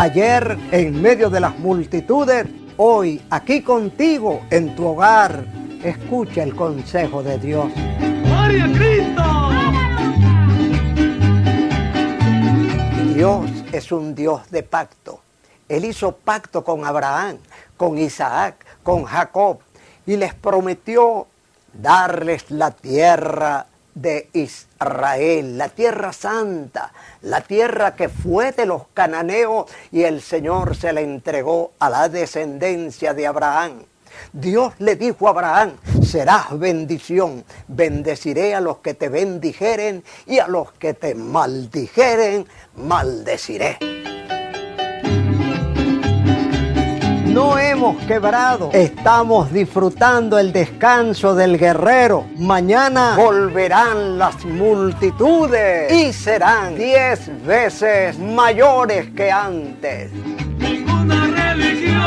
Ayer en medio de las multitudes, hoy aquí contigo en tu hogar. Escucha el consejo de Dios. ¡Gloria a Cristo! Dios es un Dios de pacto. Él hizo pacto con Abraham, con Isaac, con Jacob y les prometió darles la tierra de Israel, la tierra santa, la tierra que fue de los cananeos y el Señor se la entregó a la descendencia de Abraham. Dios le dijo a Abraham, serás bendición, bendeciré a los que te bendijeren y a los que te maldijeren, maldeciré. No hemos quebrado, estamos disfrutando el descanso del guerrero. Mañana volverán las multitudes y serán 10 veces mayores que antes. Ninguna religión